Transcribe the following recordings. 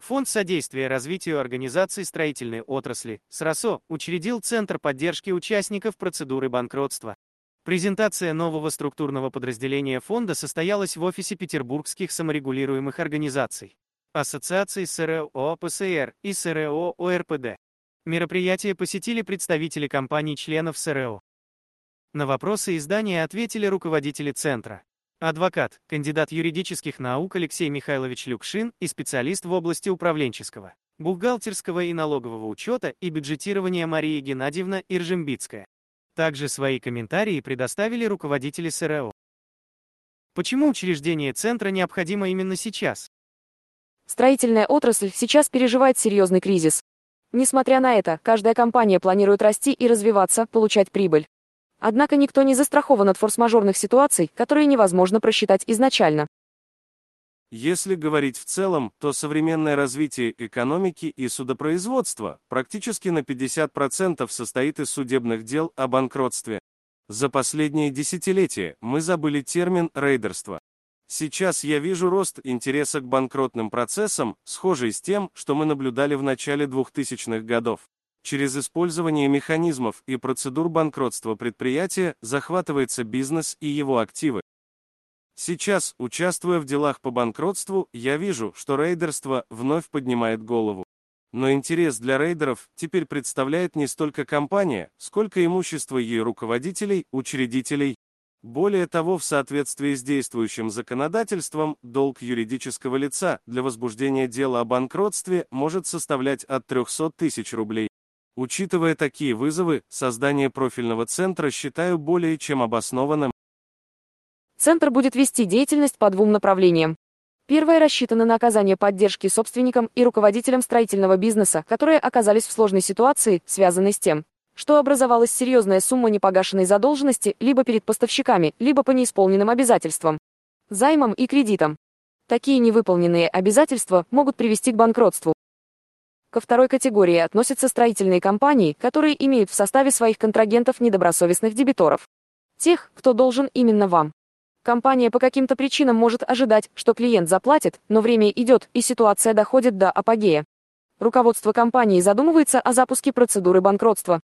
Фонд содействия развитию организаций строительной отрасли, СРАСО, учредил Центр поддержки участников процедуры банкротства. Презентация нового структурного подразделения фонда состоялась в офисе петербургских саморегулируемых организаций, Ассоциации СРО ПСР и СРО ОРПД. Мероприятие посетили представители компаний-членов СРО. На вопросы издания ответили руководители Центра. Адвокат, кандидат юридических наук Алексей Михайлович Люкшин и специалист в области управленческого, бухгалтерского и налогового учета и бюджетирования Мария Геннадьевна Иржембицкая. Также свои комментарии предоставили руководители СРО. Почему учреждение Центра необходимо именно сейчас? Строительная отрасль сейчас переживает серьезный кризис. Несмотря на это, каждая компания планирует расти и развиваться, получать прибыль. Однако никто не застрахован от форс-мажорных ситуаций, которые невозможно просчитать изначально. Если говорить в целом, то современное развитие экономики и судопроизводства практически на 50% состоит из судебных дел о банкротстве. За последние десятилетия мы забыли термин «рейдерство». Сейчас я вижу рост интереса к банкротным процессам, схожий с тем, что мы наблюдали в начале 2000-х годов. Через использование механизмов и процедур банкротства предприятия захватывается бизнес и его активы. Сейчас, участвуя в делах по банкротству, я вижу, что рейдерство вновь поднимает голову. Но интерес для рейдеров теперь представляет не столько компания, сколько имущество ее руководителей, учредителей. Более того, в соответствии с действующим законодательством, долг юридического лица для возбуждения дела о банкротстве может составлять от 300 тысяч рублей. Учитывая такие вызовы, создание профильного центра считаю более чем обоснованным. Центр будет вести деятельность по двум направлениям. Первое рассчитано на оказание поддержки собственникам и руководителям строительного бизнеса, которые оказались в сложной ситуации, связанной с тем, что образовалась серьезная сумма непогашенной задолженности либо перед поставщиками, либо по неисполненным обязательствам, займам и кредитам. Такие невыполненные обязательства могут привести к банкротству. Ко второй категории относятся строительные компании, которые имеют в составе своих контрагентов недобросовестных дебиторов. Тех, кто должен именно вам. Компания по каким-то причинам может ожидать, что клиент заплатит, но время идет, и ситуация доходит до апогея. Руководство компании задумывается о запуске процедуры банкротства.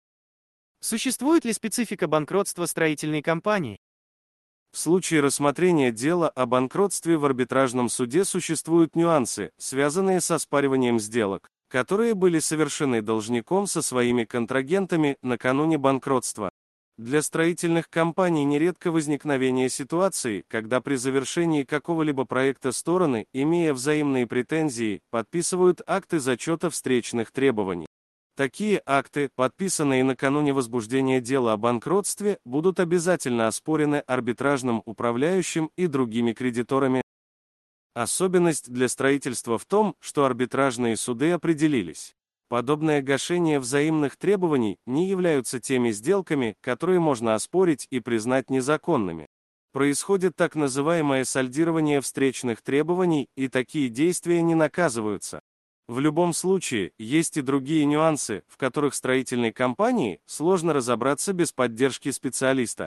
Существует ли специфика банкротства строительной компании? В случае рассмотрения дела о банкротстве в арбитражном суде существуют нюансы, связанные с оспариванием сделок, которые были совершены должником со своими контрагентами накануне банкротства. Для строительных компаний нередко возникновение ситуации, когда при завершении какого-либо проекта стороны, имея взаимные претензии, подписывают акты зачета встречных требований. Такие акты, подписанные накануне возбуждения дела о банкротстве, будут обязательно оспорены арбитражным управляющим и другими кредиторами. Особенность для строительства в том, что арбитражные суды определились. Подобное гашение взаимных требований не являются теми сделками, которые можно оспорить и признать незаконными. Происходит так называемое сольдирование встречных требований, и такие действия не наказываются. В любом случае, есть и другие нюансы, в которых строительной компании сложно разобраться без поддержки специалиста.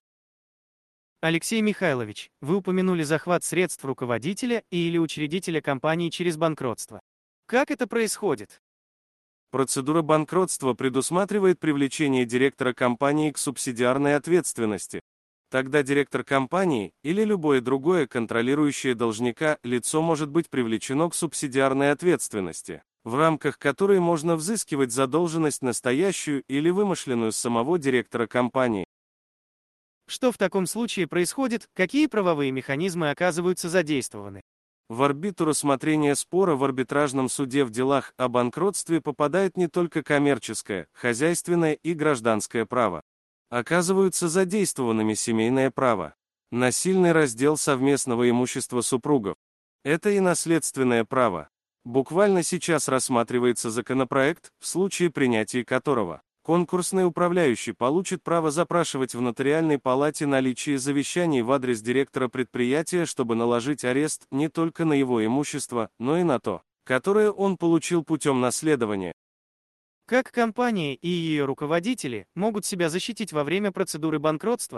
Алексей Михайлович, вы упомянули захват средств руководителя или учредителя компании через банкротство. Как это происходит? Процедура банкротства предусматривает привлечение директора компании к субсидиарной ответственности. Тогда директор компании или любое другое контролирующее должника лицо может быть привлечено к субсидиарной ответственности, в рамках которой можно взыскивать задолженность настоящую или вымышленную с самого директора компании. Что в таком случае происходит, какие правовые механизмы оказываются задействованы? В орбиту рассмотрения спора в арбитражном суде в делах о банкротстве попадает не только коммерческое, хозяйственное и гражданское право. Оказываются задействованными семейное право, насильный раздел совместного имущества супругов. Это и наследственное право. Буквально сейчас рассматривается законопроект, в случае принятия которого конкурсный управляющий получит право запрашивать в нотариальной палате наличие завещаний в адрес директора предприятия, чтобы наложить арест не только на его имущество, но и на то, которое он получил путем наследования. Как компания и ее руководители могут себя защитить во время процедуры банкротства?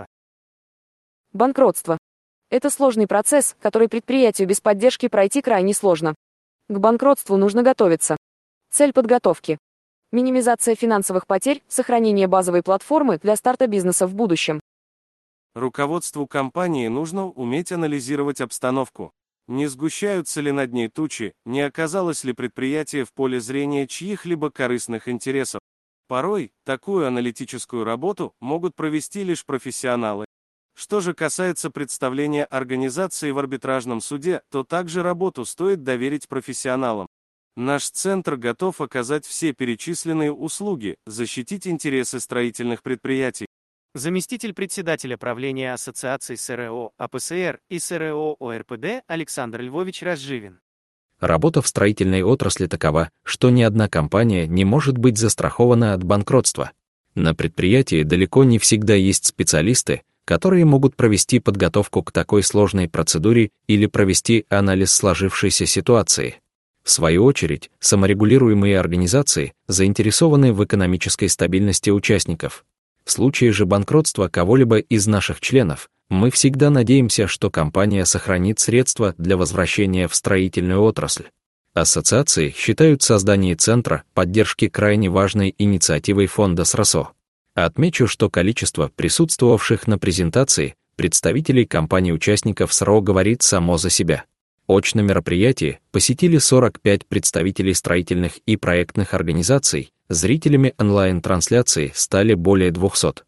Банкротство. Это сложный процесс, который предприятию без поддержки пройти крайне сложно. К банкротству нужно готовиться. Цель подготовки. Минимизация финансовых потерь, сохранение базовой платформы для старта бизнеса в будущем. Руководству компании нужно уметь анализировать обстановку. Не сгущаются ли над ней тучи, не оказалось ли предприятие в поле зрения чьих-либо корыстных интересов. Порой, такую аналитическую работу могут провести лишь профессионалы. Что же касается представления организации в арбитражном суде, то также работу стоит доверить профессионалам. Наш центр готов оказать все перечисленные услуги, защитить интересы строительных предприятий. Заместитель председателя правления Ассоциации СРО АПСР и СРО ОРПД Александр Львович Разживин. Работа в строительной отрасли такова, что ни одна компания не может быть застрахована от банкротства. На предприятии далеко не всегда есть специалисты, которые могут провести подготовку к такой сложной процедуре или провести анализ сложившейся ситуации. В свою очередь, саморегулируемые организации заинтересованы в экономической стабильности участников. В случае же банкротства кого-либо из наших членов, мы всегда надеемся, что компания сохранит средства для возвращения в строительную отрасль. Ассоциации считают создание центра поддержки крайне важной инициативой фонда СРОСО. Отмечу, что количество присутствовавших на презентации представителей компаний-участников СРО говорит само за себя. Очно мероприятие посетили 45 представителей строительных и проектных организаций, зрителями онлайн-трансляции стали более 200.